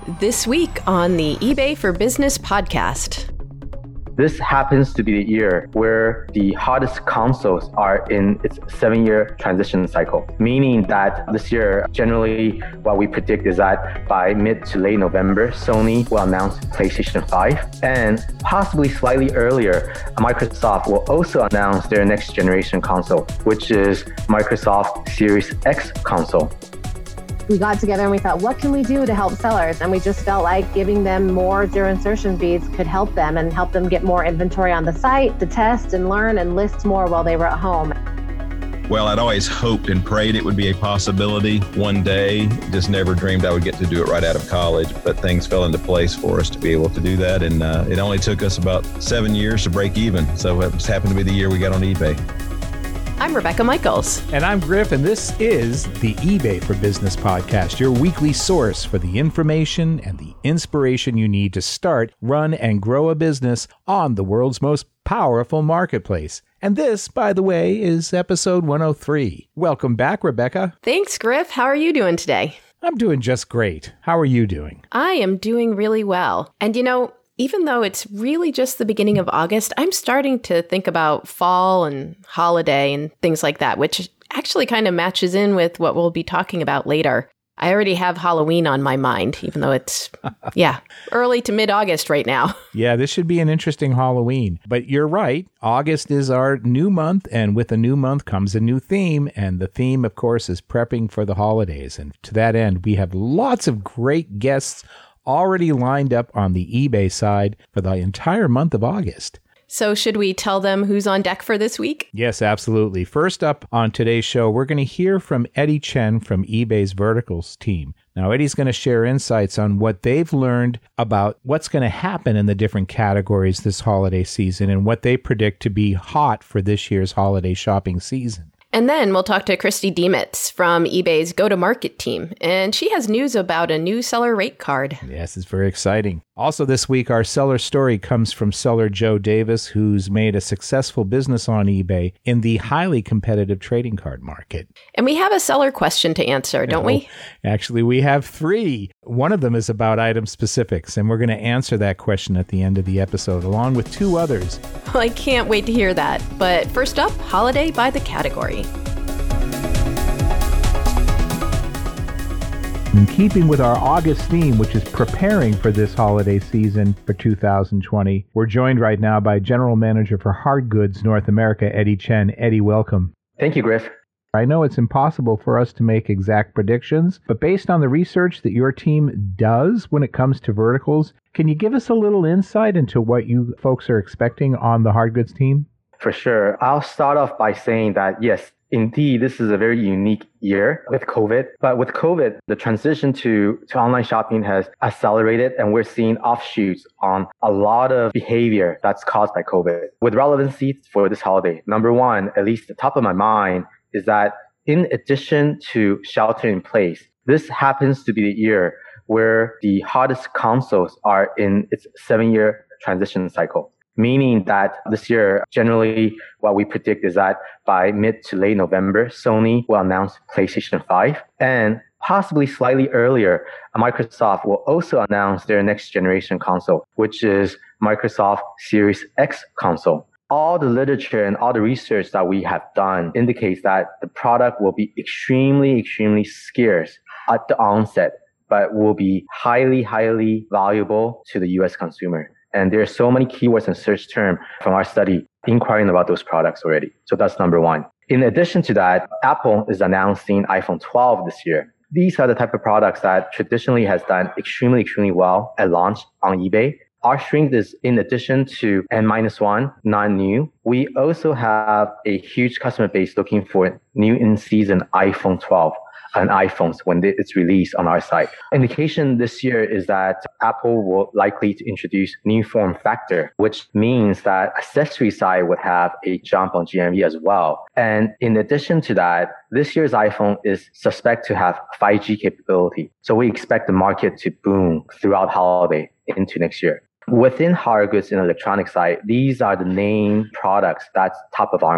This week on the eBay for Business podcast. This happens to be the year where the hottest consoles are in its 7-year transition cycle, meaning that this year, generally what we predict is that by mid to late November, Sony will announce PlayStation 5, and possibly slightly earlier, Microsoft will also announce their next generation console, which is Microsoft Series X console. We got together and we thought, what can we do to help sellers? And we just felt like giving them more zero insertion beads could help them and help them get more inventory on the site to test and learn and list more while they were at home. Well, I'd always hoped and prayed it would be a possibility one day. Just never dreamed I would get to do it right out of college, but things fell into place for us to be able to do that. And it only took us about 7 years to break even. So it just happened to be the year we got on eBay. I'm Rebecca Michaels. And I'm Griff, and this is the eBay for Business podcast, your weekly source for the information and the inspiration you need to start, run, and grow a business on the world's most powerful marketplace. And this, by the way, is episode 103. Welcome back, Rebecca. Thanks, Griff. How are you doing today? I'm doing just great. How are you doing? I am doing really well. And even though it's really just the beginning of August, I'm starting to think about fall and holiday and things like that, which actually kind of matches in with what we'll be talking about later. I already have Halloween on my mind, even though it's, early to mid-August right now. Yeah, this should be an interesting Halloween. But you're right. August is our new month, and with a new month comes a new theme. And the theme, of course, is prepping for the holidays. And to that end, we have lots of great guests already lined up on the eBay side for the entire month of August. So should we tell them who's on deck for this week? Yes, absolutely. First up on today's show, we're going to hear from Eddie Chen from eBay's Verticals team. Now, Eddie's going to share insights on what they've learned about what's going to happen in the different categories this holiday season and what they predict to be hot for this year's holiday shopping season. And then we'll talk to Christy Demitz from eBay's go-to-market team, and she has news about a new seller rate card. Yes, it's very exciting. Also this week, our seller story comes from seller Joe Davis, who's made a successful business on eBay in the highly competitive trading card market. And we have a seller question to answer, don't we? Actually, we have 3. One of them is about item specifics, and we're going to answer that question at the end of the episode, along with 2 others. Well, I can't wait to hear that. But first up, holiday by the category. In keeping with our August theme, which is preparing for this holiday season for 2020, we're joined right now by General Manager for Hard Goods North America, Eddie Chen. Eddie, welcome. Thank you, Griff. I know it's impossible for us to make exact predictions, but based on the research that your team does when it comes to verticals, can you give us a little insight into what you folks are expecting on the Hard Goods team? For sure. I'll start off by saying that, yes, indeed, this is a very unique year with COVID. But with COVID, the transition to online shopping has accelerated, and we're seeing offshoots on a lot of behavior that's caused by COVID. With relevancy for this holiday, number one, at least the top of my mind, is that in addition to shelter in place, this happens to be the year where the hottest consoles are in its 7-year transition cycle. Meaning that this year, generally what we predict is that by mid to late November, Sony will announce PlayStation 5, and possibly slightly earlier, Microsoft will also announce their next generation console, which is Microsoft Series X console. All the literature and all the research that we have done indicates that the product will be extremely, extremely scarce at the onset, but will be highly, highly valuable to the US consumer. And there are so many keywords and search terms from our study inquiring about those products already. So that's number one. In addition to that, Apple is announcing iPhone 12 this year. These are the type of products that traditionally has done extremely, extremely well at launch on eBay. Our strength is in addition to N-1, non-new, we also have a huge customer base looking for new in-season iPhone 12. And iPhones when it's released on our site. Indication this year is that Apple will likely to introduce new form factor, which means that accessory side would have a jump on GMV as well. And in addition to that, this year's iPhone is suspect to have 5G capability. So we expect the market to boom throughout holiday into next year. Within hard goods and electronic side, these are the main products that's top of our mind.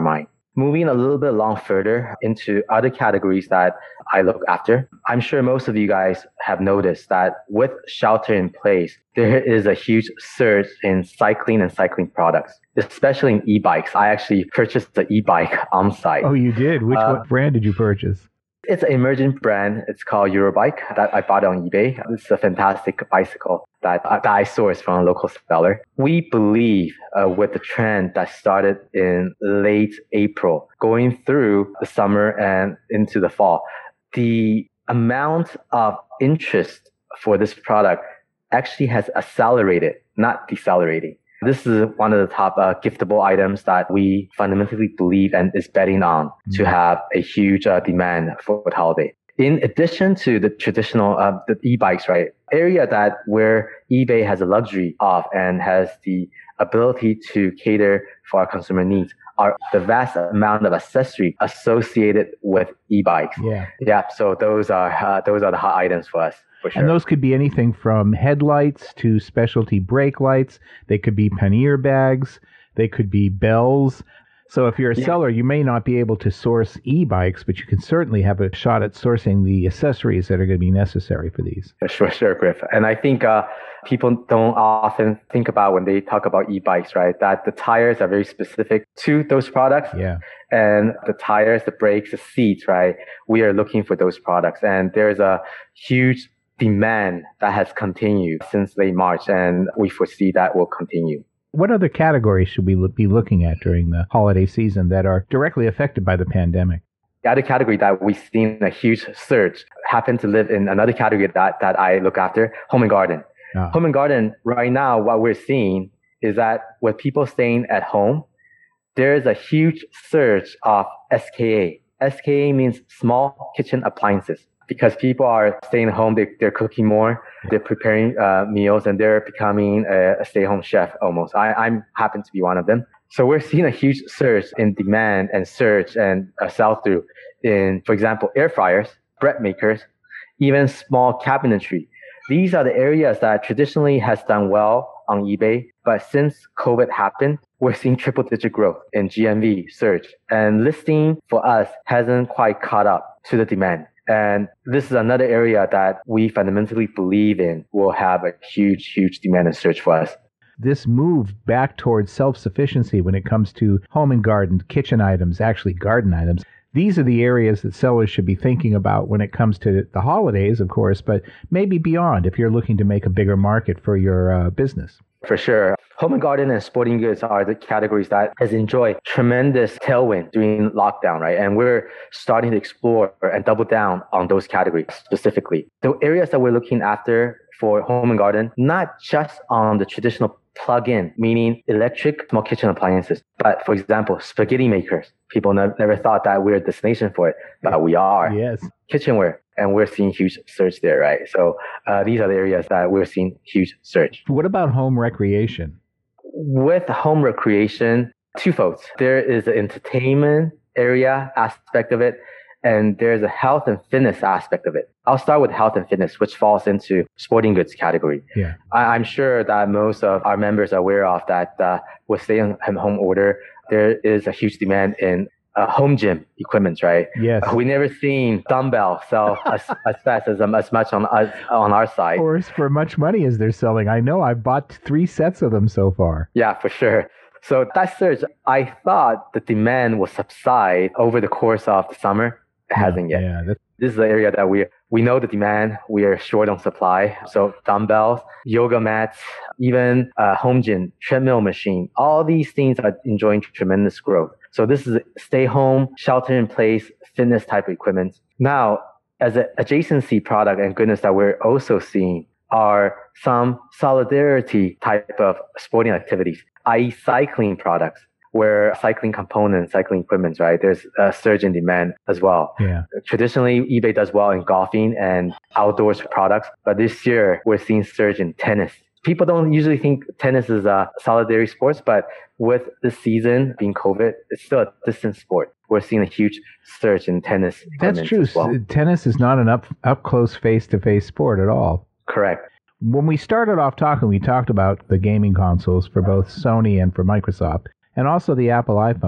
Moving a little bit along further into other categories that I look after, I'm sure most of you guys have noticed that with shelter in place, there is a huge surge in cycling and cycling products, especially in e-bikes. I actually purchased the e-bike on site. Oh, you did? What brand did you purchase? It's an emerging brand. It's called Eurobike that I bought on eBay. It's a fantastic bicycle that I sourced from a local seller. We believe with the trend that started in late April, going through the summer and into the fall, the amount of interest for this product actually has accelerated, not decelerating. This is one of the top giftable items that we fundamentally believe and is betting on to have a huge demand for the holiday. In addition to the traditional the e-bikes, right? Area that where eBay has a luxury of and has the ability to cater for our consumer needs are the vast amount of accessory associated with e-bikes. Yeah. So those are the hot items for us. For sure. And those could be anything from headlights to specialty brake lights. They could be pannier bags. They could be bells. So if you're a seller, you may not be able to source e-bikes, but you can certainly have a shot at sourcing the accessories that are going to be necessary for these. Sure, Griff. And I think people don't often think about when they talk about e-bikes, right, that the tires are very specific to those products. Yeah. And the tires, the brakes, the seats, right, we are looking for those products. And there's a huge demand that has continued since late March, and we foresee that will continue. What other categories should we be looking at during the holiday season that are directly affected by the pandemic? The other category that we've seen a huge surge happen to live in another category that I look after, home and garden. Home and garden, right now, what we're seeing is that with people staying at home, there is a huge surge of SKA. SKA means small kitchen appliances. Because people are staying home, they're cooking more, they're preparing meals, and they're becoming a stay-home chef almost. I'm happen to be one of them. So we're seeing a huge surge in demand and surge and sell-through in, for example, air fryers, bread makers, even small cabinetry. These are the areas that traditionally has done well on eBay, but since COVID happened, we're seeing triple-digit growth in GMV surge, and listing for us hasn't quite caught up to the demand. And this is another area that we fundamentally believe in will have a huge, huge demand and surge for us. This move back towards self-sufficiency when it comes to home and garden, kitchen items, actually garden items, these are the areas that sellers should be thinking about when it comes to the holidays, of course, but maybe beyond if you're looking to make a bigger market for your business. For sure. Home and garden and sporting goods are the categories that has enjoyed tremendous tailwind during lockdown, right? And we're starting to explore and double down on those categories specifically. The areas that we're looking after for home and garden, not just on the traditional plug-in, meaning electric small kitchen appliances, but for example, spaghetti makers. People never thought that we're a destination for it, but we are. Yes. Kitchenware. And we're seeing huge surge there, right? So these are the areas that we're seeing huge surge. What about home recreation? With home recreation, twofold. There is an entertainment area aspect of it, and there's a health and fitness aspect of it. I'll start with health and fitness, which falls into sporting goods category. Yeah. I'm sure that most of our members are aware of that with stay-at-home order, there is a huge demand in home gym equipment, right? Yes. We never seen dumbbell sell as fast as much on our side. Or for much money as they're selling. I know I've bought 3 sets of them so far. Yeah, for sure. So that surge, I thought the demand will subside over the course of the summer. It hasn't yet. Yeah, this is the area that we know the demand. We are short on supply. So dumbbells, yoga mats, even home gym, treadmill machine, all these things are enjoying tremendous growth. So this is stay home, shelter in place, fitness type of equipment. Now, as an adjacency product and goodness that we're also seeing are some solidarity type of sporting activities, i.e. cycling products, where cycling components, cycling equipment, right? There's a surge in demand as well. Yeah. Traditionally, eBay does well in golfing and outdoors products, but this year we're seeing surge in tennis. People don't usually think tennis is a solidarity sport, but with this season being COVID, it's still a distance sport. We're seeing a huge surge in tennis. That's true. Well. Tennis is not an up close, face-to-face sport at all. Correct. When we started off talking, we talked about the gaming consoles for both Sony and for Microsoft, and also the Apple iPhone.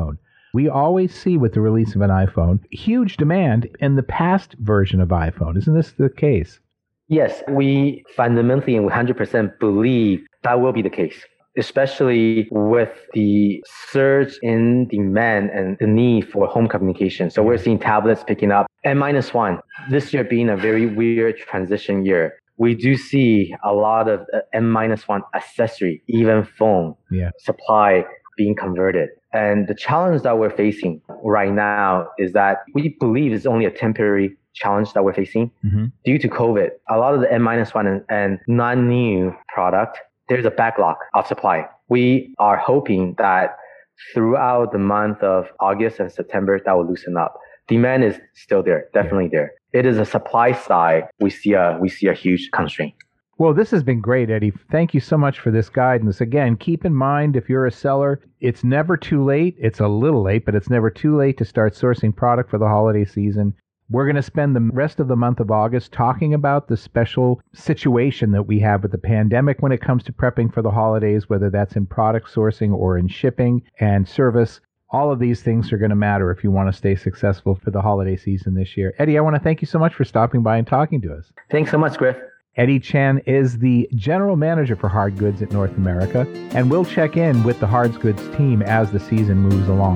We always see with the release of an iPhone, huge demand in the past version of iPhone. Isn't this the case? Yes, we fundamentally and 100% believe that will be the case, especially with the surge in demand and the need for home communication. So we're seeing tablets picking up. N-1, this year being a very weird transition year. We do see a lot of N-1 accessory, even phone supply being converted. And the challenge that we're facing right now is that we believe it's only a temporary challenge that we're facing due to COVID. A lot of the N-1 and non-new product, there's a backlog of supply. We are hoping that throughout the month of August and September, that will loosen up. Demand is still there, definitely there. It is a supply side. We see a huge constraint. Well, this has been great, Eddie. Thank you so much for this guidance. Again, keep in mind, if you're a seller, it's never too late. It's a little late, but it's never too late to start sourcing product for the holiday season. We're going to spend the rest of the month of August talking about the special situation that we have with the pandemic when it comes to prepping for the holidays, whether that's in product sourcing or in shipping and service. All of these things are going to matter if you want to stay successful for the holiday season this year. Eddie, I want to thank you so much for stopping by and talking to us. Thanks so much, Griff. Eddie Chen is the general manager for Hard Goods at North America, and we'll check in with the Hard Goods team as the season moves along.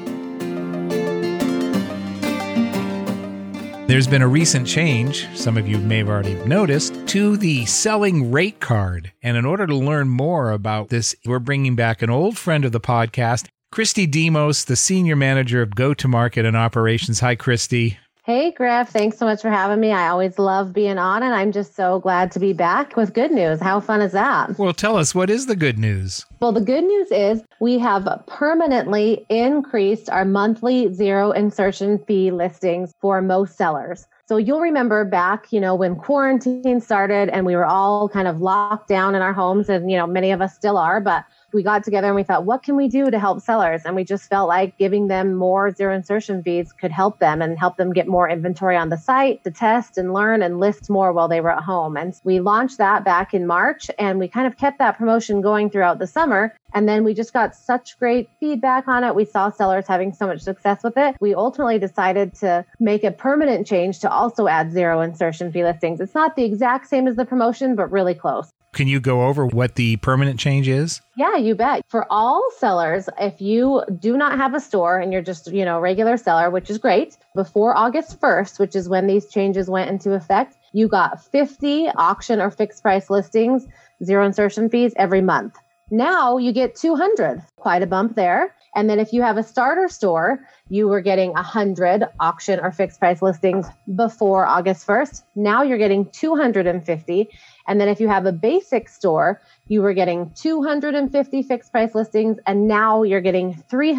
There's been a recent change, some of you may have already noticed, to the selling rate card. And in order to learn more about this, we're bringing back an old friend of the podcast, Christy Demos, the Senior Manager of Go-to-Market and Operations. Hi, Christy. Hey, Griff. Thanks so much for having me. I always love being on, and I'm just so glad to be back with good news. How fun is that? Well, tell us, what is the good news? Well, the good news is we have permanently increased our monthly zero insertion fee listings for most sellers. So you'll remember back, when quarantine started and we were all kind of locked down in our homes, and, many of us still are, but we got together and we thought, what can we do to help sellers? And we just felt like giving them more zero insertion fees could help them and help them get more inventory on the site to test and learn and list more while they were at home. And we launched that back in March, and we kind of kept that promotion going throughout the summer. And then we just got such great feedback on it. We saw sellers having so much success with it. We ultimately decided to make a permanent change to also add zero insertion fee listings. It's not the exact same as the promotion, but really close. Can you go over what the permanent change is? Yeah, you bet. For all sellers, if you do not have a store and you're just, regular seller, which is great, before August 1st, which is when these changes went into effect, you got 50 auction or fixed price listings, zero insertion fees every month. Now you get 200, quite a bump there. And then if you have a starter store, you were getting 100 auction or fixed price listings before August 1st. Now you're getting 250. And then if you have a basic store, you were getting 250 fixed price listings, and now you're getting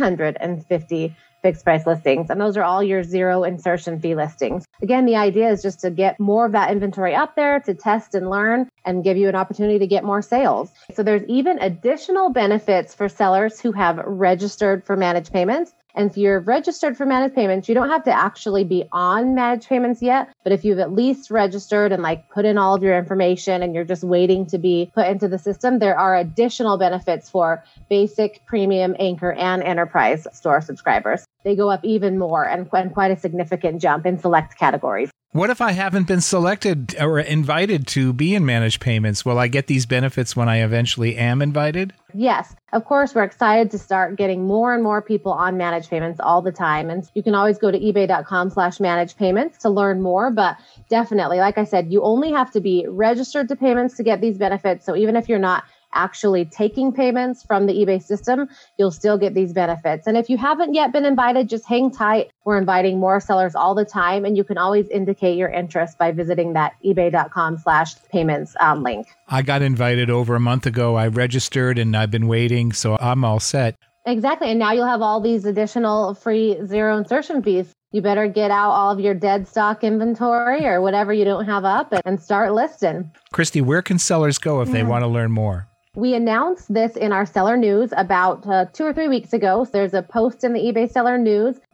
350 fixed price listings. And those are all your zero insertion fee listings. Again, the idea is just to get more of that inventory up there to test and learn and give you an opportunity to get more sales. So there's even additional benefits for sellers who have registered for managed payments. And if you're registered for managed payments, you don't have to actually be on managed payments yet. But if you've at least registered and put in all of your information and you're just waiting to be put into the system, there are additional benefits for basic, premium, anchor, and enterprise store subscribers. They go up even more and quite a significant jump in select categories. What if I haven't been selected or invited to be in managed payments? Will I get these benefits when I eventually am invited? Yes. Of course, we're excited to start getting more and more people on managed payments all the time. And you can always go to ebay.com/managed payments to learn more. But definitely, like I said, you only have to be registered to payments to get these benefits. So even if you're not actually taking payments from the eBay system, you'll still get these benefits. And if you haven't yet been invited, just hang tight. We're inviting more sellers all the time, and you can always indicate your interest by visiting that ebay.com/payments link. I got invited over a month ago. I registered and I've been waiting, so I'm all set. Exactly. And now you'll have all these additional free zero insertion fees. You better get out all of your dead stock inventory or whatever you don't have up and start listing. Christy, where can sellers go if they want to learn more? We announced this in our seller news about 2 or 3 weeks ago. So there's a post in the eBay seller news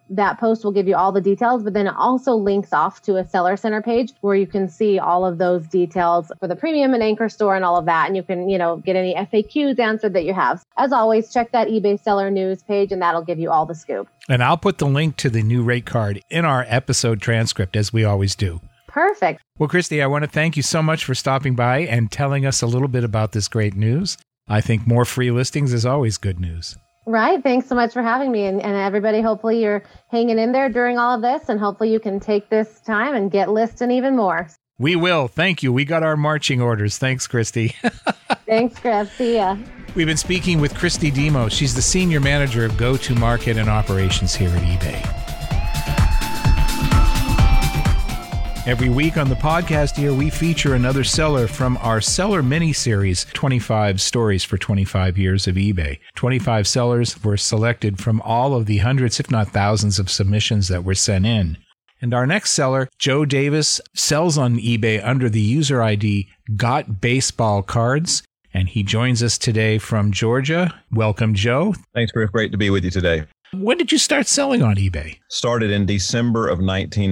That post will give you all the details, but then it also links off to a seller center page where you can see all of those details for the premium and anchor store and all of that. And you can, get any FAQs answered that you have. As always, check that eBay seller news page and that'll give you all the scoop. And I'll put the link to the new rate card in our episode transcript, as we always do. Perfect. Well, Christy, I want to thank you so much for stopping by and telling us a little bit about this great news. I think more free listings is always good news. Right. Thanks so much for having me. And everybody, hopefully you're hanging in there during all of this, and hopefully you can take this time and get listing even more. We will. Thank you. We got our marching orders. Thanks, Christy. Thanks, Chris. See ya. We've been speaking with Christy Demo. She's the Senior Manager of Go-To-Market and Operations here at eBay. Every week on the podcast here, we feature another seller from our Seller Mini-Series, 25 Stories for 25 Years of eBay. 25 sellers were selected from all of the hundreds, if not thousands, of submissions that were sent in. And our next seller, Joe Davis, sells on eBay under the user ID Got Baseball Cards, and he joins us today from Georgia. Welcome, Joe. Thanks, Griff. Great to be with you today. When did you start selling on eBay? Started in December of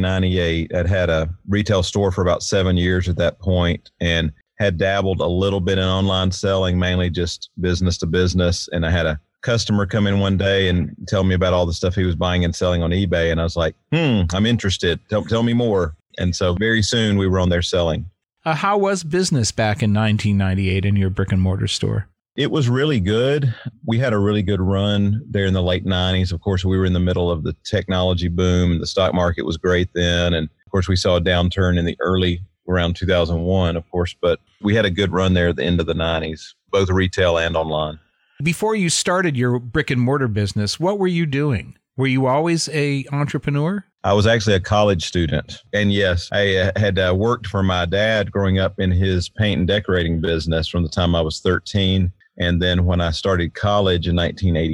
1998. I'd had a retail store for about 7 years at that point and had dabbled a little bit in online selling, mainly just business to business. And I had a customer come in one day and tell me about all the stuff he was buying and selling on eBay. And I was like, I'm interested. Tell me more. And so very soon we were on there selling. How was business back in 1998 in your brick and mortar store? It was really good. We had a really good run there in the late 90s. Of course, we were in the middle of the technology boom. The stock market was great then. And of course, we saw a downturn in the around 2001, of course. But we had a good run there at the end of the 90s, both retail and online. Before you started your brick and mortar business, what were you doing? Were you always an entrepreneur? I was actually a college student. And yes, I had worked for my dad growing up in his paint and decorating business from the time I was 13. And then when I started college in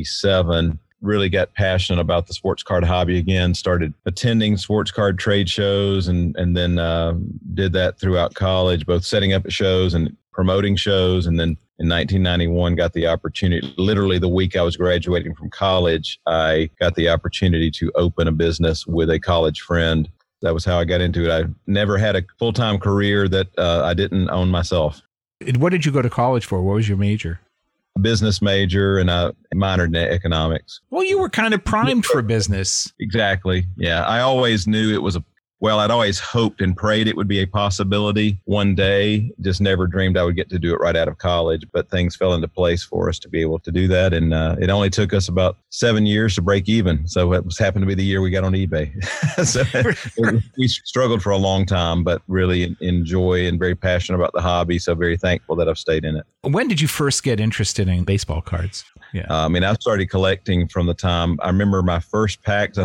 1987, really got passionate about the sports card hobby again, started attending sports card trade shows and then did that throughout college, both setting up at shows and promoting shows. And then in 1991, got the opportunity, literally the week I was graduating from college, I got the opportunity to open a business with a college friend. That was how I got into it. I never had a full-time career that I didn't own myself. What did you go to college for? What was your major? Business major, and I minored in economics. Well, you were kind of primed for business. Exactly. Yeah. I always knew it was I'd always hoped and prayed it would be a possibility one day, just never dreamed I would get to do it right out of college, but things fell into place for us to be able to do that. And it only took us about 7 years to break even. So it happened to be the year we got on eBay. So we struggled for a long time, but really enjoy and very passionate about the hobby. So very thankful that I've stayed in it. When did you first get interested in baseball cards? Yeah. I started collecting from the time I remember my first packs,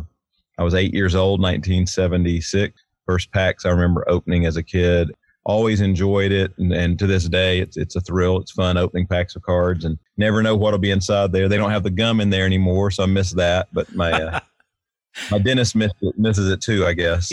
I was 8 years old, 1976. First packs I remember opening as a kid. Always enjoyed it. And to this day, it's a thrill. It's fun opening packs of cards and never know what'll be inside there. They don't have the gum in there anymore, so I miss that. But my dentist misses it too, I guess.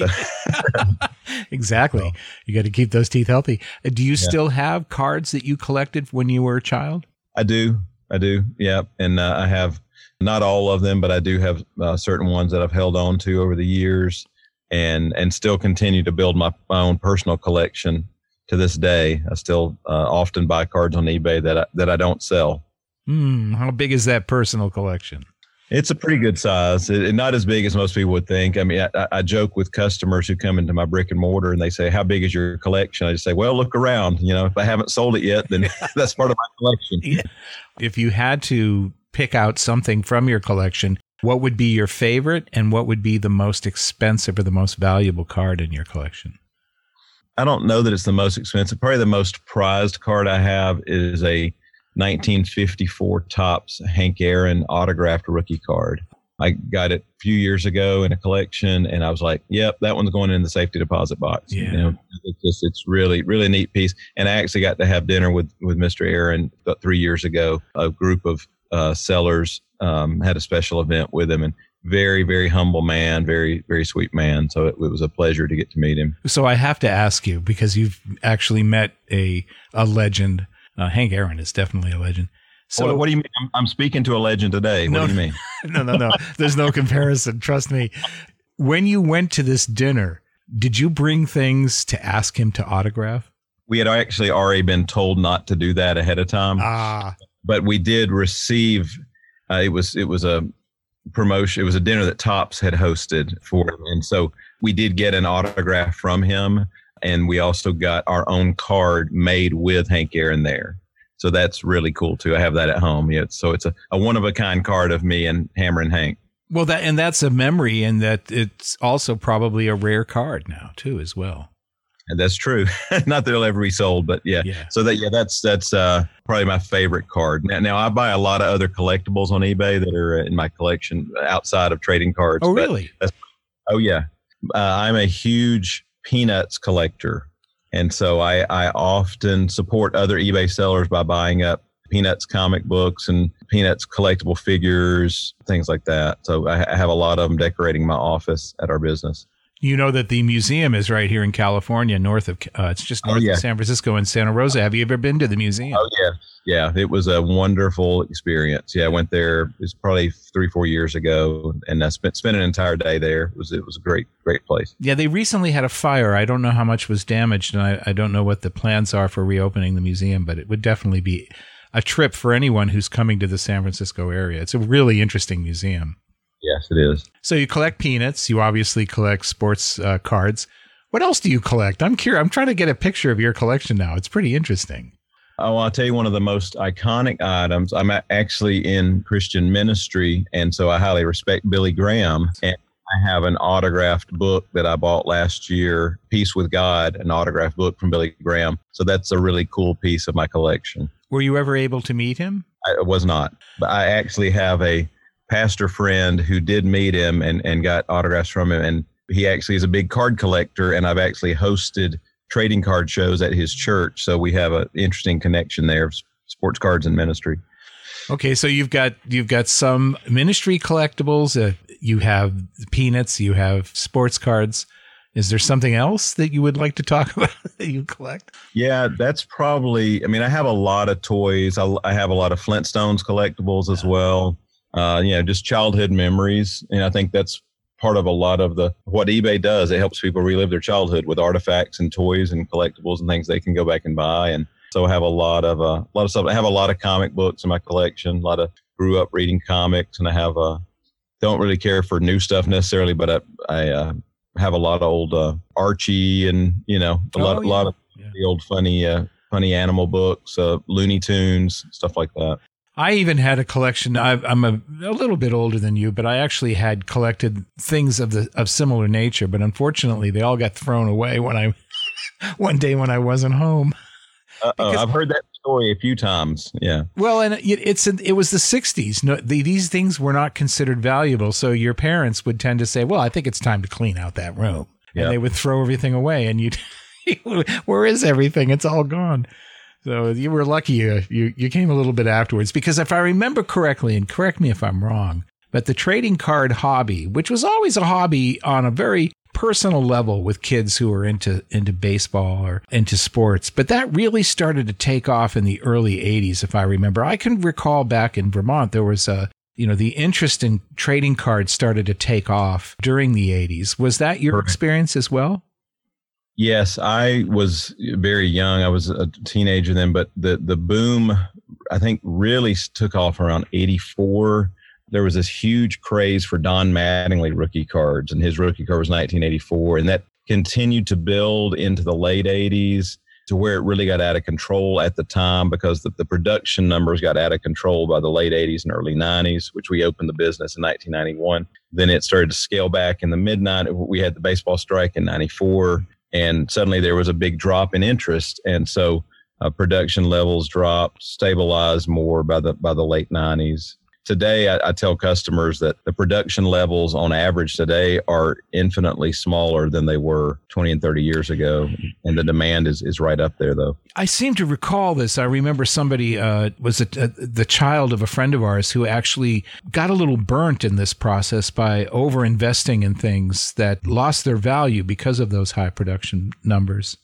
Exactly. You got to keep those teeth healthy. Do you still have cards that you collected when you were a child? I do. Yeah. And I have not all of them, but I do have certain ones that I've held on to over the years and still continue to build my own personal collection to this day. I still often buy cards on eBay that I don't sell. How big is that personal collection? It's a pretty good size. Not as big as most people would think. I mean, I joke with customers who come into my brick and mortar and they say, how big is your collection? I just say, well, look around. If I haven't sold it yet, then that's part of my collection. Yeah. If you had to pick out something from your collection, what would be your favorite and what would be the most expensive or the most valuable card in your collection? I don't know that it's the most expensive. Probably the most prized card I have is a 1954 Topps Hank Aaron autographed rookie card. I got it a few years ago in a collection and I was like, yep, that one's going in the safety deposit box. Yeah. It's really, really neat piece. And I actually got to have dinner with Mr. Aaron about 3 years ago. A group of sellers had a special event with him, and very, very humble man, very, very sweet man. So it was a pleasure to get to meet him. So I have to ask you, because you've actually met a legend. Hank Aaron is definitely a legend. So what do you mean? I'm speaking to a legend today. What do you mean? No. There's no comparison. Trust me. When you went to this dinner, did you bring things to ask him to autograph? We had actually already been told not to do that ahead of time. But we did receive, it was a promotion. It was a dinner that Topps had hosted for him. And so we did get an autograph from him. And we also got our own card made with Hank Aaron there. So that's really cool too. I have that at home. Yeah. So it's a one-of-a-kind card of me and Hammer and Hank. Well, that's a memory, and that it's also probably a rare card now too, as well. And that's true. Not that it'll ever be sold, but yeah. So that's probably my favorite card. Now I buy a lot of other collectibles on eBay that are in my collection outside of trading cards. Oh, really? Oh, yeah. I'm a huge Peanuts collector. And so I often support other eBay sellers by buying up Peanuts comic books and Peanuts collectible figures, things like that. So I have a lot of them decorating my office at our business. You know that the museum is right here in California, north of it's just north of San Francisco and Santa Rosa. Have you ever been to the museum? Oh, yeah. Yeah, it was a wonderful experience. Yeah, I went there. It was probably 3-4 years ago, and I spent an entire day there. It was a great place. Yeah, they recently had a fire. I don't know how much was damaged, and I don't know what the plans are for reopening the museum, but it would definitely be a trip for anyone who's coming to the San Francisco area. It's a really interesting museum. Yes, it is. So you collect Peanuts. You obviously collect sports cards. What else do you collect? I'm curious. I'm trying to get a picture of your collection now. It's pretty interesting. Oh, I'll tell you one of the most iconic items. I'm actually in Christian ministry, and so I highly respect Billy Graham. And I have an autographed book that I bought last year, Peace with God, an autographed book from Billy Graham. So that's a really cool piece of my collection. Were you ever able to meet him? I was not, but I actually have a pastor friend who did meet him and got autographs from him. And he actually is a big card collector, and I've actually hosted trading card shows at his church. So we have an interesting connection there of sports cards and ministry. Okay. So you've got some ministry collectibles. You have Peanuts, you have sports cards. Is there something else that you would like to talk about that you collect? Yeah, that's probably, I have a lot of toys. I have a lot of Flintstones collectibles as well. Just childhood memories. And I think that's part of a lot of what eBay does. It helps people relive their childhood with artifacts and toys and collectibles and things they can go back and buy. And so I have a lot of stuff. I have a lot of comic books in my collection. Grew up reading comics, and I have don't really care for new stuff necessarily, but I have a lot of old Archie and a lot of the old funny animal books, Looney Tunes, stuff like that. I even had a collection. I'm a little bit older than you, but I actually had collected things of similar nature. But unfortunately, they all got thrown away one day when I wasn't home. I've heard that story a few times. Yeah. Well, and it was the 60s. No, these things were not considered valuable. So your parents would tend to say, "Well, I think it's time to clean out that room," and they would throw everything away. And where is everything? It's all gone. So you were lucky you came a little bit afterwards, because if I remember correctly, and correct me if I'm wrong, but the trading card hobby, which was always a hobby on a very personal level with kids who were into baseball or into sports, but that really started to take off in the early 80s, if I remember. I can recall back in Vermont, there was the interest in trading cards started to take off during the 80s. Was that your experience as well? Yes, I was very young. I was a teenager then, but the boom, I think, really took off around 84. There was this huge craze for Don Mattingly rookie cards, and his rookie card was 1984. And that continued to build into the late 80s to where it really got out of control at the time, because the production numbers got out of control by the late 80s and early 90s, which we opened the business in 1991. Then it started to scale back in the mid-90s. We had the baseball strike in 94. And suddenly there was a big drop in interest. And so production levels dropped, stabilized more by the late 90s. Today, I tell customers that the production levels on average today are infinitely smaller than they were 20 and 30 years ago. And the demand is right up there, though. I seem to recall this. I remember somebody was the child of a friend of ours who actually got a little burnt in this process by over-investing in things that lost their value because of those high production numbers.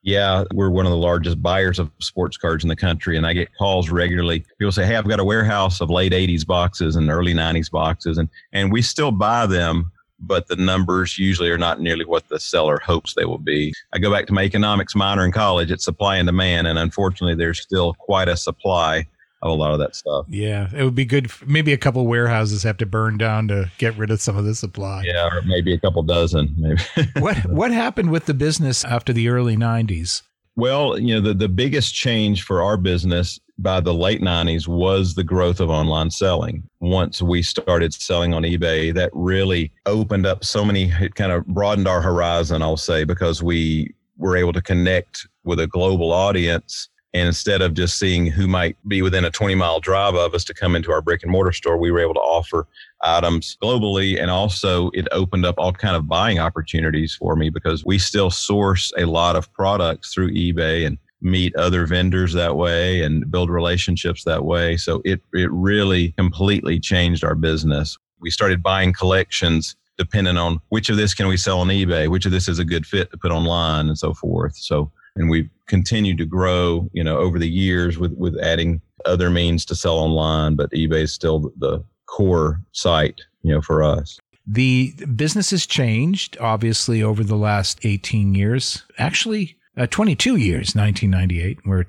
Yeah, we're one of the largest buyers of sports cards in the country, and I get calls regularly. People say, hey, I've got a warehouse of late 80s boxes and early 90s boxes, and we still buy them, but the numbers usually are not nearly what the seller hopes they will be. I go back to my economics minor in college. It's supply and demand, and unfortunately, there's still quite a supply of a lot of that stuff. Yeah, it would be good. Maybe a couple warehouses have to burn down to get rid of some of the supply. Yeah, or maybe a couple dozen. Maybe. What happened with the business after the early 90s? Well, the biggest change for our business by the late 90s was the growth of online selling. Once we started selling on eBay, that really opened up it kind of broadened our horizon, I'll say, because we were able to connect with a global audience. And instead of just seeing who might be within a 20-mile drive of us to come into our brick and mortar store, we were able to offer items globally. And also it opened up all kind of buying opportunities for me because we still source a lot of products through eBay and meet other vendors that way and build relationships that way. So it really completely changed our business. We started buying collections depending on which of this can we sell on eBay, which of this is a good fit to put online and so forth. And we've continued to grow, over the years with adding other means to sell online, but eBay is still the core site, for us. The business has changed, obviously, over the last 18 years. Actually, 22 years, 1998, we're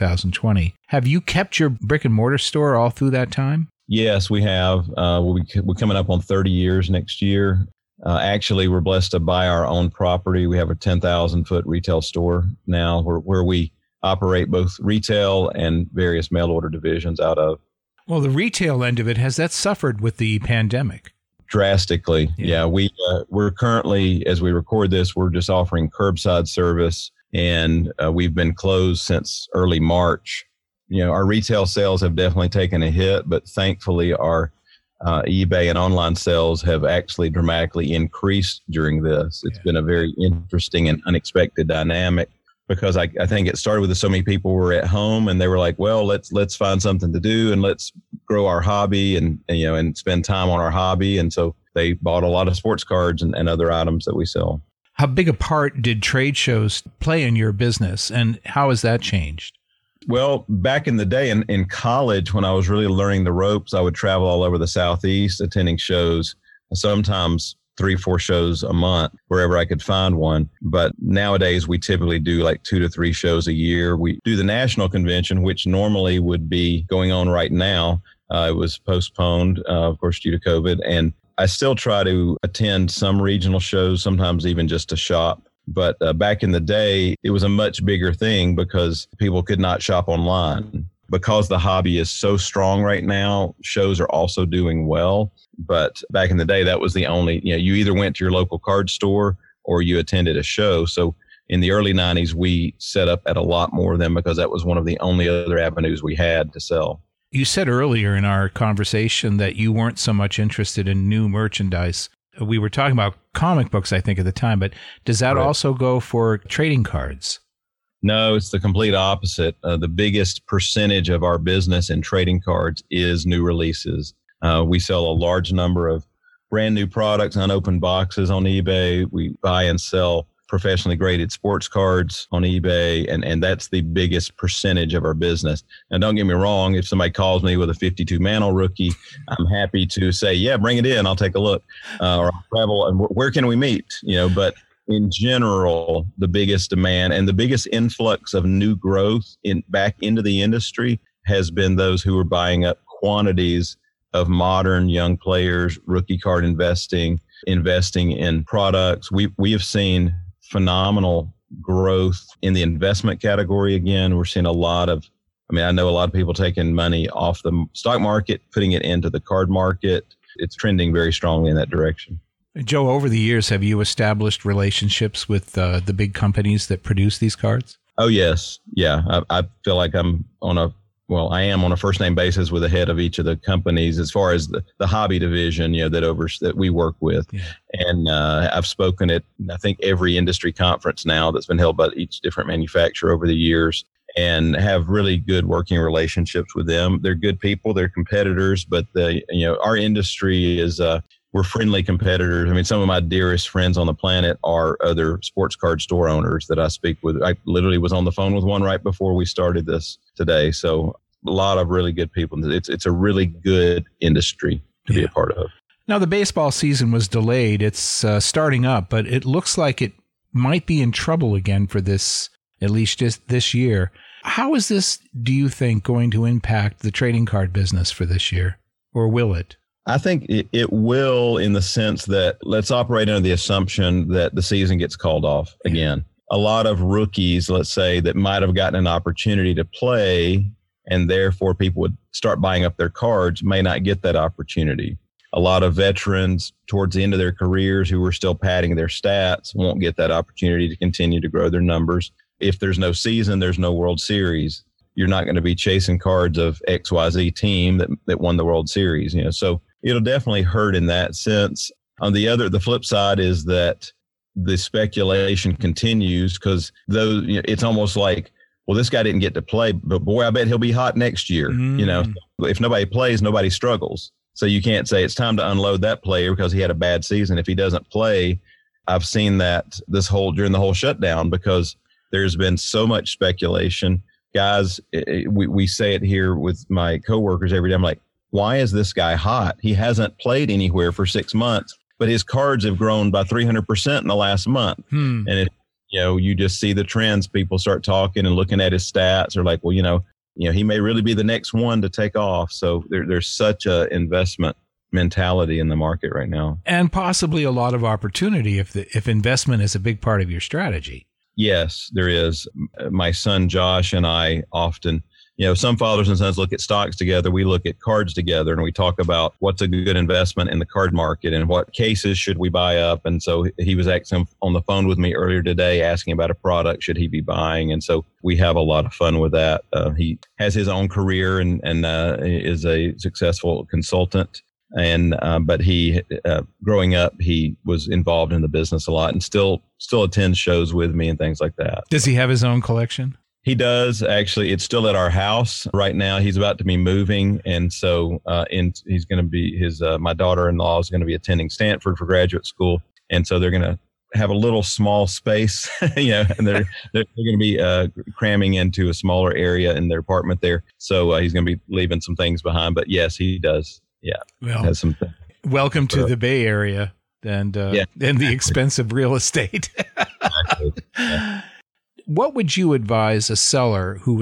2020. Have you kept your brick and mortar store all through that time? Yes, we have. We're coming up on 30 years next year. Actually, we're blessed to buy our own property. We have a 10,000-foot retail store now where we operate both retail and various mail order divisions out of. Well, the retail end of it, has that suffered with the pandemic? Drastically. Yeah. We're currently, as we record this, we're just offering curbside service, and we've been closed since early March. Our retail sales have definitely taken a hit, but thankfully our eBay and online sales have actually dramatically increased during this. It's been a very interesting and unexpected dynamic because I think it started with so many people were at home and they were like, well, let's find something to do and let's grow our hobby and spend time on our hobby. And so they bought a lot of sports cards and other items that we sell. How big a part did trade shows play in your business, and how has that changed? Well, back in the day in college, when I was really learning the ropes, I would travel all over the Southeast attending shows, sometimes 3-4 shows a month, wherever I could find one. But nowadays, we typically do like 2 to 3 shows a year. We do the national convention, which normally would be going on right now. It was postponed, of course, due to COVID. And I still try to attend some regional shows, sometimes even just to shop. But back in the day, it was a much bigger thing because people could not shop online. Because the hobby is so strong right now, shows are also doing well. But back in the day, that was the only, you either went to your local card store or you attended a show. So in the early 90s, we set up at a lot more of them because that was one of the only other avenues we had to sell. You said earlier in our conversation that you weren't so much interested in new merchandise. We were talking about comic books, I think, at the time, but does that also go for trading cards? No, it's the complete opposite. The biggest percentage of our business in trading cards is new releases. We sell a large number of brand new products, unopened boxes on eBay. We buy and sell professionally graded sports cards on eBay, and that's the biggest percentage of our business. Now, don't get me wrong. If somebody calls me with a 52 Mantle rookie, I'm happy to say, yeah, bring it in. I'll take a look. Or I'll travel, and where can we meet? But in general, the biggest demand and the biggest influx of new growth back into the industry has been those who are buying up quantities of modern young players, rookie card investing in products. We have seen phenomenal growth in the investment category. Again, we're seeing I know a lot of people taking money off the stock market, putting it into the card market. It's trending very strongly in that direction. Joe, over the years, have you established relationships with the big companies that produce these cards? Oh, yes. Yeah. I feel like I am on a first name basis with the head of each of the companies as far as the hobby division, that we work with. Yeah. And I've spoken at, I think, every industry conference now that's been held by each different manufacturer over the years, and have really good working relationships with them. They're good people, they're competitors, but our industry is we're friendly competitors. I mean, some of my dearest friends on the planet are other sports card store owners that I speak with. I literally was on the phone with one right before we started this today. So a lot of really good people. It's a really good industry to be a part of. Now, the baseball season was delayed. It's starting up, but it looks like it might be in trouble again for this, at least just this year. How is this, do you think, going to impact the trading card business for this year, or will it? I think it will, in the sense that let's operate under the assumption that the season gets called off again. A lot of rookies, let's say, that might have gotten an opportunity to play, and therefore people would start buying up their cards, may not get that opportunity. A lot of veterans towards the end of their careers who are still padding their stats won't get that opportunity to continue to grow their numbers. If there's no season, there's no World Series. You're not going to be chasing cards of XYZ team that won the World Series. So it'll definitely hurt in that sense. On the flip side is that the speculation continues, because though it's almost like, well, this guy didn't get to play, but boy, I bet he'll be hot next year. If nobody plays, nobody struggles. So you can't say it's time to unload that player because he had a bad season. If he doesn't play, I've seen that during the whole shutdown, because there's been so much speculation. Guys, we say it here with my coworkers every day. I'm like, why is this guy hot? He hasn't played anywhere for 6 months, but his cards have grown by 300% in the last month. And you just see the trends. People start talking and looking at his stats. They're like, well, he may really be the next one to take off. So there's such a investment mentality in the market right now, and possibly a lot of opportunity if investment is a big part of your strategy. Yes, there is. My son Josh and I often, some fathers and sons look at stocks together. We look at cards together, and we talk about what's a good investment in the card market and what cases should we buy up. And so he was actually on the phone with me earlier today asking about a product should he be buying. And so we have a lot of fun with that. He has his own career and is a successful consultant. But he, growing up, he was involved in the business a lot and still attends shows with me and things like that. Does he have his own collection? He does, actually. It's still at our house right now. He's about to be moving. And so, he's going to be my daughter-in-law is going to be attending Stanford for graduate school. And so they're going to have a little small space, and they're going to be cramming into a smaller area in their apartment there. So he's going to be leaving some things behind. But yes, he does. Yeah. Well, has some welcome to the Bay Area and the expensive real estate. Exactly. Yeah. What would you advise a seller who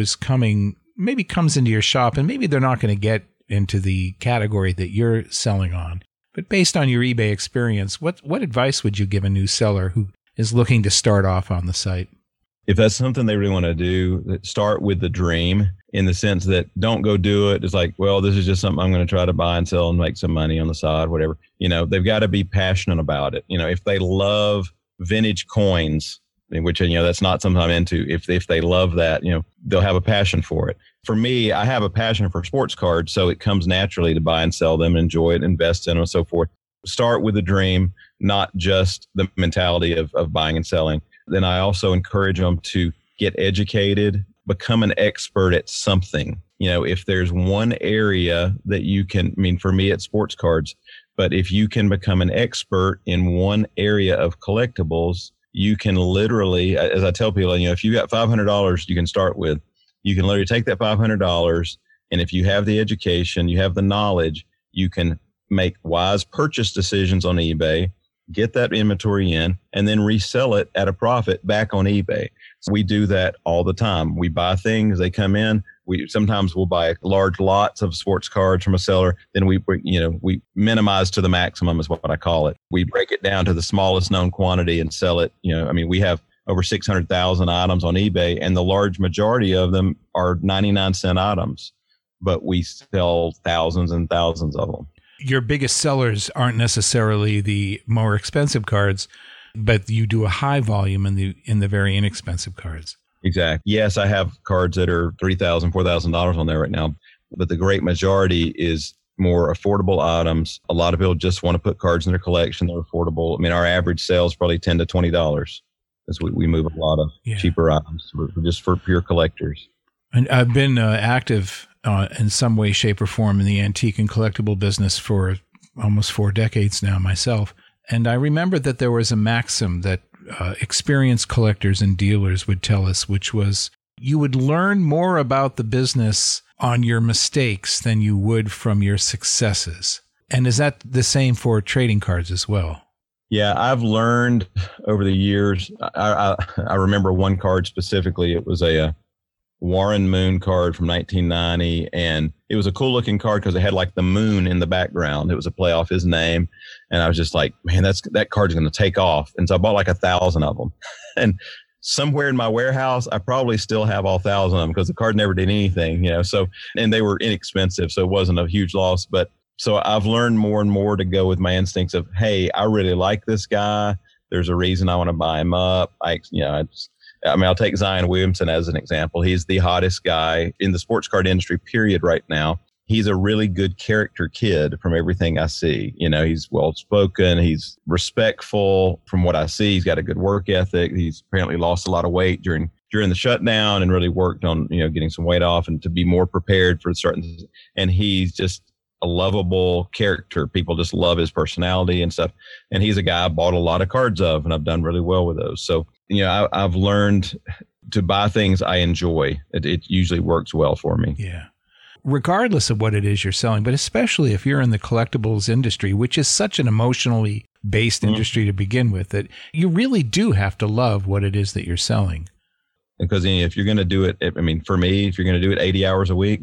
comes into your shop, and maybe they're not going to get into the category that you're selling on, but based on your eBay experience, what advice would you give a new seller who is looking to start off on the site? If that's something they really want to do, start with the dream, in the sense that don't go do it. It's like, well, this is just something I'm going to try to buy and sell and make some money on the side, whatever. They've got to be passionate about it. If they love vintage coins, which, that's not something I'm into. If they love that, they'll have a passion for it. For me, I have a passion for sports cards, so it comes naturally to buy and sell them, enjoy it, invest in them, and so forth. Start with a dream, not just the mentality of buying and selling. Then I also encourage them to get educated, become an expert at something. If there's one area that you can, for me, it's sports cards, but if you can become an expert in one area of collectibles, you can literally, as I tell people, if you got $500 you can start with, you can literally take that $500, and if you have the education, you have the knowledge, you can make wise purchase decisions on eBay, get that inventory in, and then resell it at a profit back on eBay. So we do that all the time. We buy things, they come in. Sometimes we'll buy large lots of sports cards from a seller. Then we minimize to the maximum is what I call it. We break it down to the smallest known quantity and sell it. We have over 600,000 items on eBay, and the large majority of them are 99-cent items, but we sell thousands and thousands of them. Your biggest sellers aren't necessarily the more expensive cards, but you do a high volume in the very inexpensive cards. Exactly. Yes, I have cards that are $3,000, $4,000 on there right now, but the great majority is more affordable items. A lot of people just want to put cards in their collection. They're affordable. Our average sale is probably $10 to $20, as we move a lot of cheaper items just for pure collectors. And I've been active in some way, shape, or form in the antique and collectible business for almost 4 decades now myself. And I remember that there was a maxim that experienced collectors and dealers would tell us, which was you would learn more about the business on your mistakes than you would from your successes. And is that the same for trading cards as well? Yeah, I've learned over the years. I remember one card specifically. It was a Warren Moon card from 1990, and it was a cool looking card because it had like the moon in the background. It was a play off his name, and I was just like, man, that card's going to take off. And so I bought like 1,000 of them, and somewhere in my warehouse, I probably still have all 1,000 of them because the card never did anything, So, and they were inexpensive, so it wasn't a huge loss. But so I've learned more and more to go with my instincts of, hey, I really like this guy. There's a reason I want to buy him up. I'll take Zion Williamson as an example. He's the hottest guy in the sports card industry, period, right now. He's a really good character kid from everything I see. He's well-spoken. He's respectful from what I see. He's got a good work ethic. He's apparently lost a lot of weight during the shutdown and really worked on, getting some weight off and to be more prepared for certain. And he's just a lovable character. People just love his personality and stuff. And he's a guy I bought a lot of cards of, and I've done really well with those. So, I've learned to buy things I enjoy. It usually works well for me. Yeah. Regardless of what it is you're selling, but especially if you're in the collectibles industry, which is such an emotionally based industry to begin with, that you really do have to love what it is that you're selling. Because if you're going to do it, for me, if you're going to do it 80 hours a week,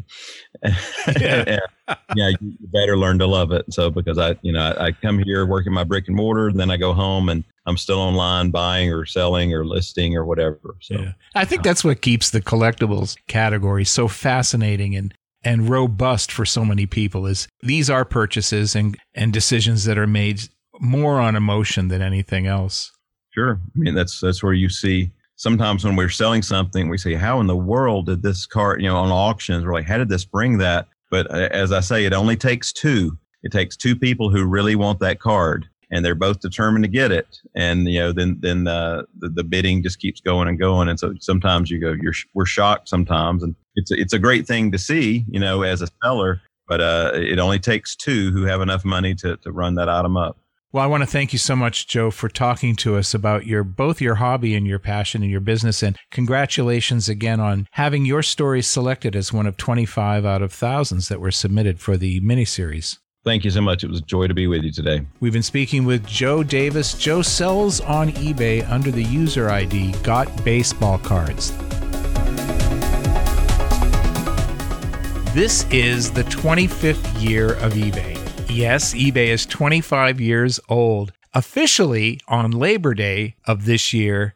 you better learn to love it. So because I come here working my brick and mortar, and then I go home and I'm still online buying or selling or listing or whatever. So yeah. I think that's what keeps the collectibles category so fascinating and robust for so many people is these are purchases and decisions that are made more on emotion than anything else. Sure. That's where you see. Sometimes when we're selling something, we say, how in the world did this card, on auctions, we're like, how did this bring that? But as I say, it only takes two. It takes two people who really want that card, and they're both determined to get it. And, then the bidding just keeps going and going. And so sometimes you go, we're shocked sometimes. And it's a great thing to see, as a seller, but it only takes two who have enough money to run that item up. Well, I want to thank you so much, Joe, for talking to us about both your hobby and your passion and your business. And congratulations again on having your story selected as one of 25 out of thousands that were submitted for the miniseries. Thank you so much. It was a joy to be with you today. We've been speaking with Joe Davis. Joe sells on eBay under the user ID Got Baseball Cards. This is the 25th year of eBay. Yes, eBay is 25 years old, officially on Labor Day of this year,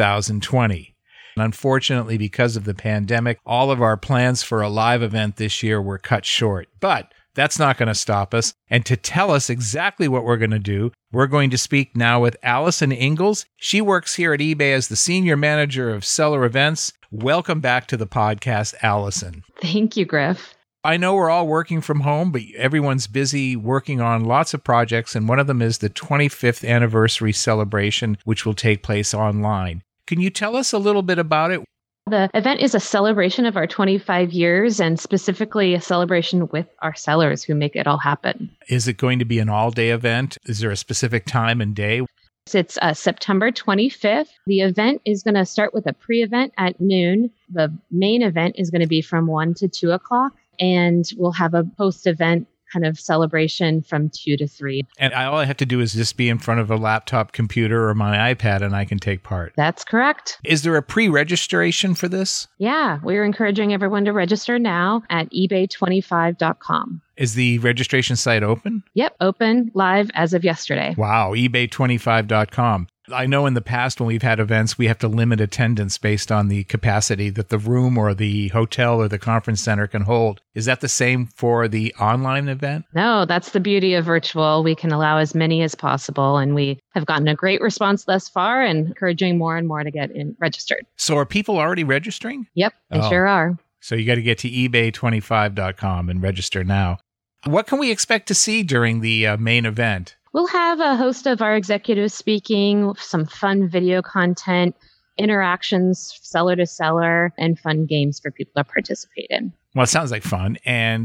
2020. And unfortunately, because of the pandemic, all of our plans for a live event this year were cut short. But that's not going to stop us. And to tell us exactly what we're going to do, we're going to speak now with Allison Ingalls. She works here at eBay as the Senior Manager of Seller Events. Welcome back to the podcast, Allison. Thank you, Griff. I know we're all working from home, but everyone's busy working on lots of projects, and one of them is the 25th anniversary celebration, which will take place online. Can you tell us a little bit about it? The event is a celebration of our 25 years and specifically a celebration with our sellers who make it all happen. Is it going to be an all-day event? Is there a specific time and day? It's September 25th. The event is going to start with a pre-event at noon. The main event is going to be from 1 to 2 o'clock. And we'll have a post-event kind of celebration from 2 to 3. And all I have to do is just be in front of a laptop computer or my iPad and I can take part. That's correct. Is there a pre-registration for this? Yeah, we're encouraging everyone to register now at ebay25.com. Is the registration site open? Yep, open live as of yesterday. Wow, ebay25.com. I know in the past when we've had events, we have to limit attendance based on the capacity that the room or the hotel or the conference center can hold. Is that the same for the online event? No, that's the beauty of virtual. We can allow as many as possible, and we have gotten a great response thus far and encouraging more and more to get registered. So are people already registering? Yep, they sure are. So you got to get to ebay25.com and register now. What can we expect to see during the main event? We'll have a host of our executives speaking, some fun video content, interactions, seller to seller, and fun games for people to participate in. Well, it sounds like fun. And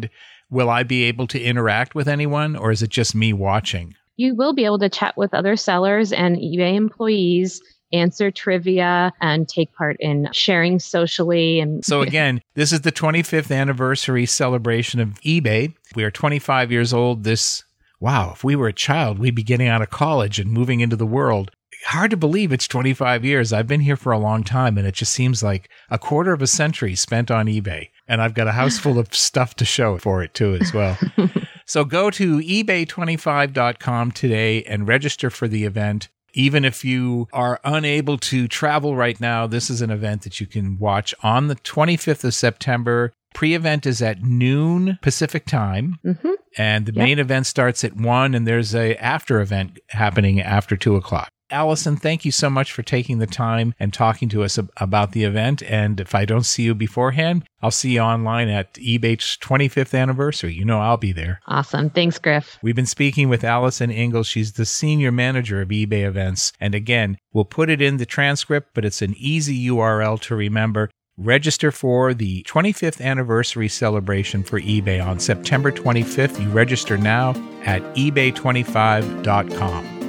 Will I be able to interact with anyone, or is it just me watching? You will be able to chat with other sellers and eBay employees, answer trivia, and take part in sharing socially. And so again, this is the 25th anniversary celebration of eBay. We are 25 years old. Wow, if we were a child, we'd be getting out of college and moving into the world. Hard to believe it's 25 years. I've been here for a long time, and it just seems like a quarter of a century spent on eBay. And I've got a house full of stuff to show for it, too, as well. So go to ebay25.com today and register for the event. Even if you are unable to travel right now, this is an event that you can watch on the 25th of September. Pre-event is at noon Pacific time, and the main event starts at 1, and there's a after event happening after 2 o'clock. Allison, thank you so much for taking the time and talking to us about the event. And if I don't see you beforehand, I'll see you online at eBay's 25th anniversary. You know I'll be there. Awesome. Thanks, Griff. We've been speaking with Allison Ingalls. She's the senior manager of eBay events. And again, we'll put it in the transcript, but it's an easy URL to remember. Register for the 25th anniversary celebration for eBay on September 25th. You register now at ebay25.com.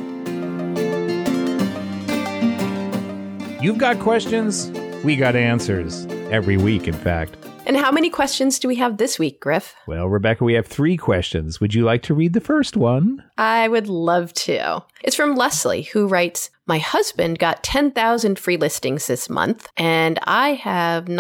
You've got questions, we got answers. Every week, in fact. And how many questions do we have this week, Griff? Well, Rebecca, we have 3 questions. Would you like to read the first one? I would love to. It's from Leslie, who writes, my husband got 10,000 free listings this month, and I have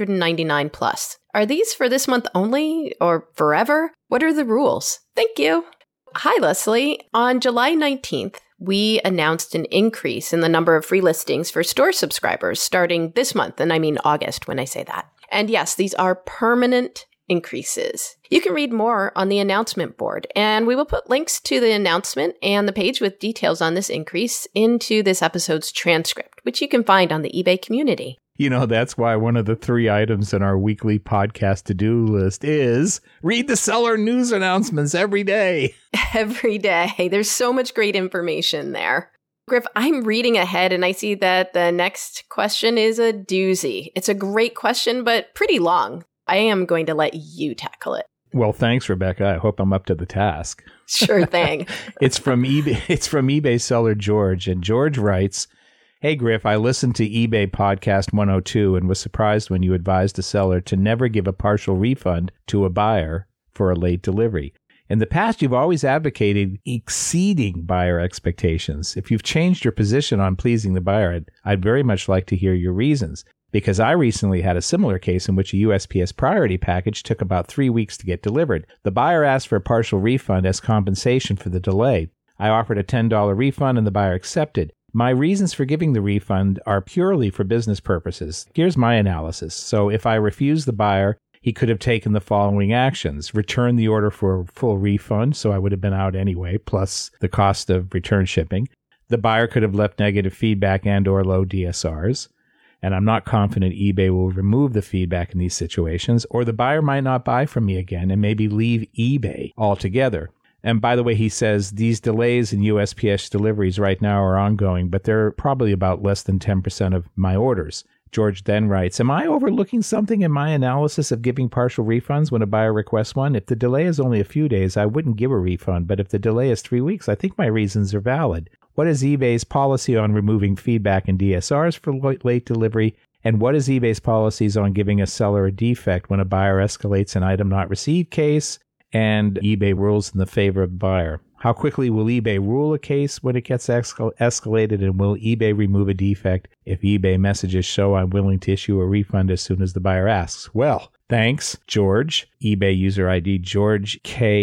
999 plus. Are these for this month only or forever? What are the rules? Thank you. Hi, Leslie. On July 19th, we announced an increase in the number of free listings for store subscribers starting this month. And I mean August when I say that. And yes, these are permanent increases. You can read more on the announcement board, and we will put links to the announcement and the page with details on this increase into this episode's transcript, which you can find on the eBay community. You know, that's why one of the 3 items in our weekly podcast to-do list is read the seller news announcements every day. Every day. There's so much great information there. Griff, I'm reading ahead and I see that the next question is a doozy. It's a great question, but pretty long. I am going to let you tackle it. Well, thanks, Rebecca. I hope I'm up to the task. Sure thing. It's from eBay seller George, and George writes, hey, Griff, I listened to eBay Podcast 102 and was surprised when you advised a seller to never give a partial refund to a buyer for a late delivery. In the past, you've always advocated exceeding buyer expectations. If you've changed your position on pleasing the buyer, I'd very much like to hear your reasons, because I recently had a similar case in which a USPS priority package took about 3 weeks to get delivered. The buyer asked for a partial refund as compensation for the delay. I offered a $10 refund and the buyer accepted. My reasons for giving the refund are purely for business purposes. Here's my analysis. So if I refuse the buyer, he could have taken the following actions. Return the order for a full refund, so I would have been out anyway, plus the cost of return shipping. The buyer could have left negative feedback and or low DSRs. And I'm not confident eBay will remove the feedback in these situations, or the buyer might not buy from me again and maybe leave eBay altogether. And by the way, he says these delays in USPS deliveries right now are ongoing, but they're probably about less than 10% of my orders. George then writes, am I overlooking something in my analysis of giving partial refunds when a buyer requests one? If the delay is only a few days, I wouldn't give a refund, but if the delay is 3 weeks, I think my reasons are valid. What is eBay's policy on removing feedback and DSRs for late delivery? And what is eBay's policies on giving a seller a defect when a buyer escalates an item not received case and eBay rules in the favor of the buyer? How quickly will eBay rule a case when it gets escalated, and will eBay remove a defect if eBay messages show I'm willing to issue a refund as soon as the buyer asks? Well, thanks, George. eBay user ID George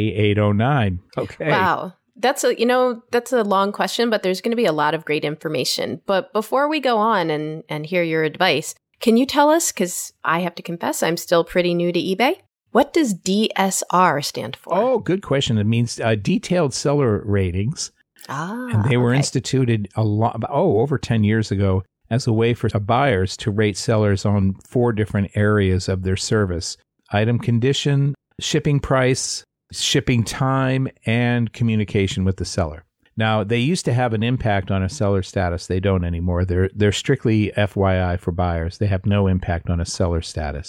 K809. Okay. Wow. That's a long question, but there's going to be a lot of great information. But before we go on and hear your advice, can you tell us, because I have to confess, I'm still pretty new to eBay, what does DSR stand for? Oh, good question. It means detailed seller ratings. And they were instituted over 10 years ago as a way for buyers to rate sellers on 4 different areas of their service: item condition, shipping price, shipping time, and communication with the seller. Now, they used to have an impact on a seller status. They don't anymore. They're strictly FYI for buyers. They have no impact on a seller status.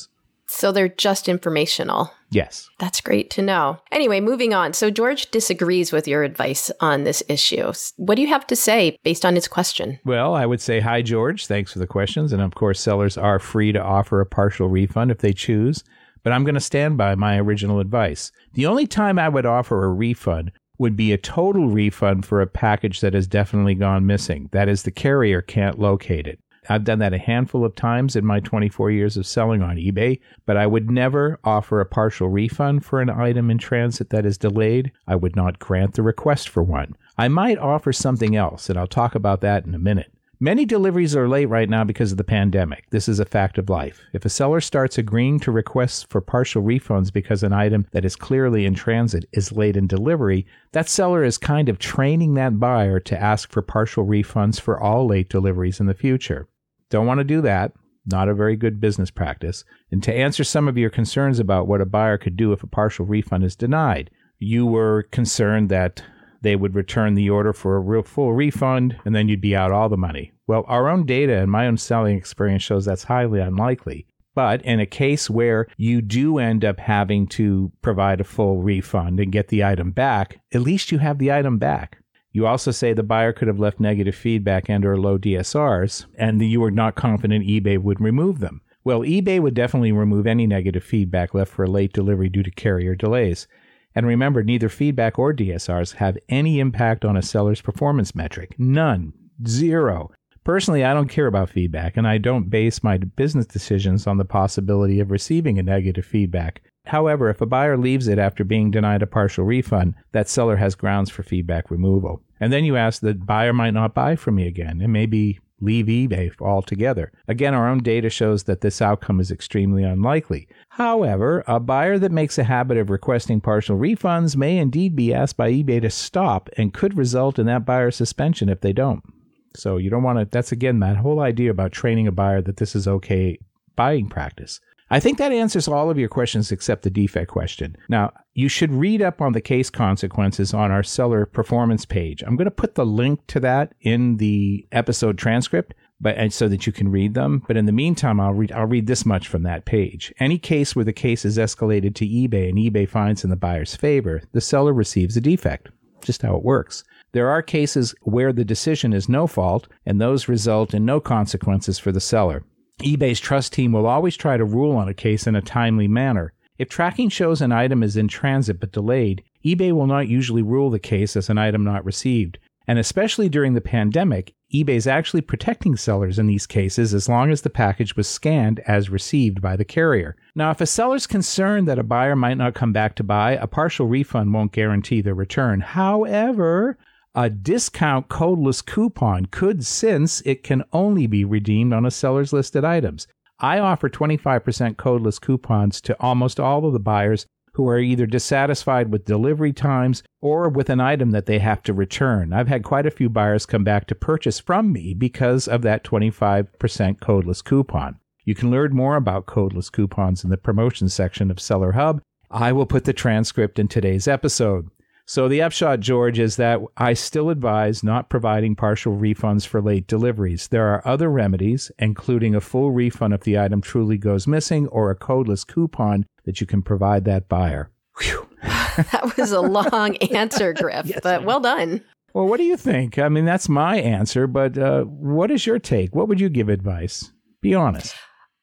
So they're just informational. Yes. That's great to know. Anyway, moving on. So George disagrees with your advice on this issue. What do you have to say based on his question? Well, I would say, hi, George. Thanks for the questions. And of course, sellers are free to offer a partial refund if they choose. But I'm going to stand by my original advice. The only time I would offer a refund would be a total refund for a package that has definitely gone missing. That is, the carrier can't locate it. I've done that a handful of times in my 24 years of selling on eBay, but I would never offer a partial refund for an item in transit that is delayed. I would not grant the request for one. I might offer something else, and I'll talk about that in a minute. Many deliveries are late right now because of the pandemic. This is a fact of life. If a seller starts agreeing to requests for partial refunds because an item that is clearly in transit is late in delivery, that seller is kind of training that buyer to ask for partial refunds for all late deliveries in the future. Don't want to do that. Not a very good business practice. And to answer some of your concerns about what a buyer could do if a partial refund is denied, you were concerned that they would return the order for a real full refund, and then you'd be out all the money. Well, our own data and my own selling experience shows that's highly unlikely. But in a case where you do end up having to provide a full refund and get the item back, at least you have the item back. You also say the buyer could have left negative feedback and or low DSRs, and you were not confident eBay would remove them. Well, eBay would definitely remove any negative feedback left for a late delivery due to carrier delays. And remember, neither feedback or DSRs have any impact on a seller's performance metric. None. Zero. Personally, I don't care about feedback, and I don't base my business decisions on the possibility of receiving a negative feedback. However, if a buyer leaves it after being denied a partial refund, that seller has grounds for feedback removal. And then you ask, the buyer might not buy from me again and maybe leave eBay altogether. Again, our own data shows that this outcome is extremely unlikely. However, a buyer that makes a habit of requesting partial refunds may indeed be asked by eBay to stop and could result in that buyer's suspension if they don't. So you don't want to, that's again that whole idea about training a buyer that this is okay buying practice. I think that answers all of your questions except the defect question. Now, you should read up on the case consequences on our seller performance page. I'm going to put the link to that in the episode transcript, but so that you can read them. But in the meantime, I'll read this much from that page. Any case where the case is escalated to eBay and eBay finds in the buyer's favor, the seller receives a defect. Just how it works. There are cases where the decision is no fault, and those result in no consequences for the seller. eBay's trust team will always try to rule on a case in a timely manner. If tracking shows an item is in transit but delayed, eBay will not usually rule the case as an item not received. And especially during the pandemic, eBay is actually protecting sellers in these cases as long as the package was scanned as received by the carrier. Now, if a seller's concerned that a buyer might not come back to buy, a partial refund won't guarantee their return. However, a discount codeless coupon could, since it can only be redeemed on a seller's listed items. I offer 25% codeless coupons to almost all of the buyers who are either dissatisfied with delivery times or with an item that they have to return. I've had quite a few buyers come back to purchase from me because of that 25% codeless coupon. You can learn more about codeless coupons in the promotions section of Seller Hub. I will put the transcript in today's episode. So the upshot, George, is that I still advise not providing partial refunds for late deliveries. There are other remedies, including a full refund if the item truly goes missing or a codeless coupon that you can provide that buyer. Whew. That was a long answer, Griff, yes, but well done. Well, what do you think? I mean, that's my answer, but what is your take? What would you give advice? Be honest.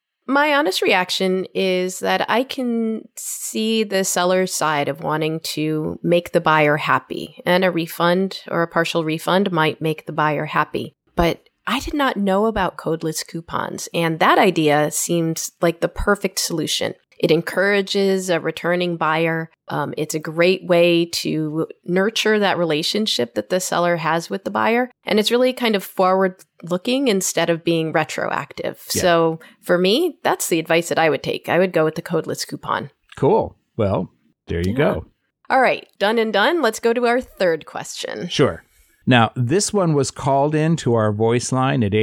My honest reaction is that I can see the seller's side of wanting to make the buyer happy, and a refund or a partial refund might make the buyer happy. But I did not know about codeless coupons, and that idea seems like the perfect solution. It encourages a returning buyer. It's a great way to nurture that relationship that the seller has with the buyer. And it's really kind of forward-looking instead of being retroactive. Yeah. So for me, that's the advice that I would take. I would go with the codeless coupon. Cool. Well, there you go. All right. Done and done. Let's go to our third question. Sure. Now, this one was called in to our voice line at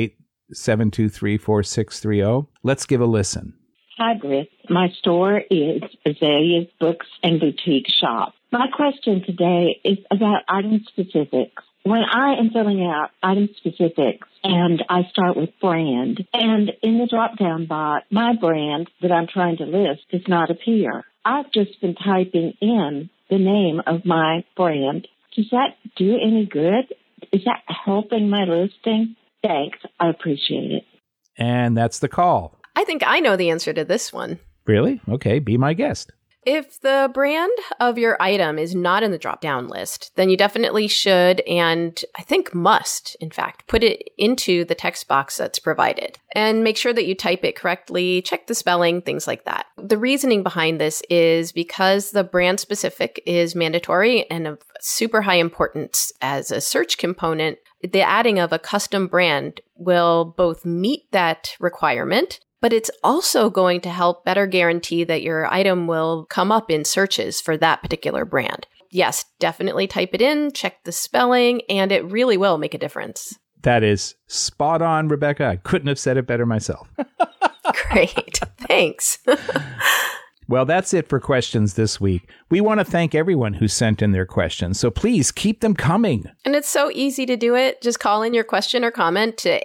888-723-4630. Let's give a listen. Hi, Griff. My store is Azalea's Books and Boutique Shop. My question today is about item specifics. when I am filling out item specifics and I start with brand, and in the drop-down box, my brand that I'm trying to list does not appear. I've just been typing in the name of my brand. Does that do any good? Is that helping my listing? Thanks. I appreciate it. And that's the call. I think I know the answer to this one. Really? Okay, be my guest. If the brand of your item is not in the drop-down list, then you definitely should, and I think must, in fact, put it into the text box that's provided. And make sure that you type it correctly, check the spelling, things like that. The reasoning behind this is because the brand specific is mandatory and of super high importance as a search component, the adding of a custom brand will both meet that requirement, but it's also going to help better guarantee that your item will come up in searches for that particular brand. Yes, definitely type it in, check the spelling, and it really will make a difference. That is spot on, Rebecca. I couldn't have said it better myself. Great. Thanks. Well, that's it for questions this week. We want to thank everyone who sent in their questions, so please keep them coming. And it's so easy to do it. Just call in your question or comment to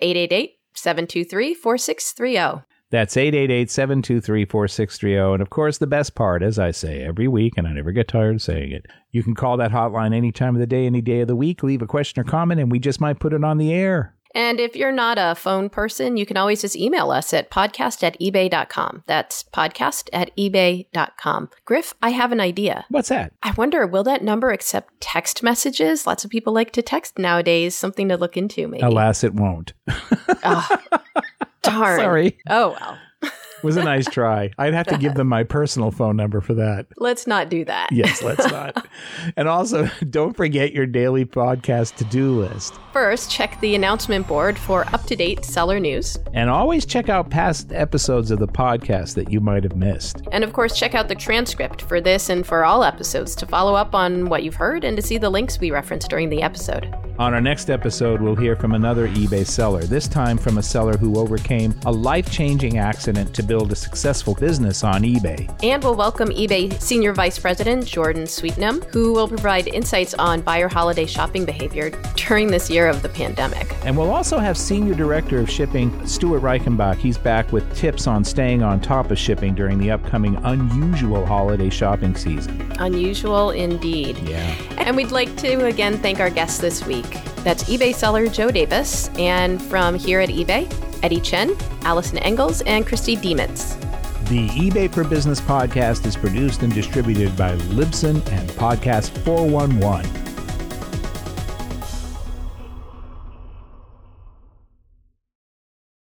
888-723-4630. That's 888-723-4630. And of course, the best part, as I say every week, and I never get tired of saying it, you can call that hotline any time of the day, any day of the week, leave a question or comment, and we just might put it on the air. And if you're not a phone person, you can always just email us at podcast@ebay.com. That's podcast@ebay.com. Griff, I have an idea. What's that? I wonder, will that number accept text messages? Lots of people like to text nowadays. Something to look into, maybe. Alas, it won't. Oh, darn. Sorry. Oh, well. It was a nice try. I'd have to give them my personal phone number for that. Let's not do that. Yes, let's not. And also, don't forget your daily podcast to-do list. First, check the announcement board for up-to-date seller news. And always check out past episodes of the podcast that you might have missed. And of course, check out the transcript for this and for all episodes to follow up on what you've heard and to see the links we referenced during the episode. On our next episode, we'll hear from another eBay seller, this time from a seller who overcame a life-changing accident to build a successful business on eBay. And we'll welcome eBay Senior Vice President Jordan Sweetnam, who will provide insights on buyer holiday shopping behavior during this year of the pandemic. And we'll also have Senior Director of Shipping, Stuart Reichenbach. He's back with tips on staying on top of shipping during the upcoming unusual holiday shopping season. Unusual indeed. Yeah. And we'd like to again thank our guests this week. That's eBay seller Joe Davis, and from here at eBay, Eddie Chen, Allison Engels, and Christy Diemitz. The eBay for Business podcast is produced and distributed by Libsyn and Podcast 411.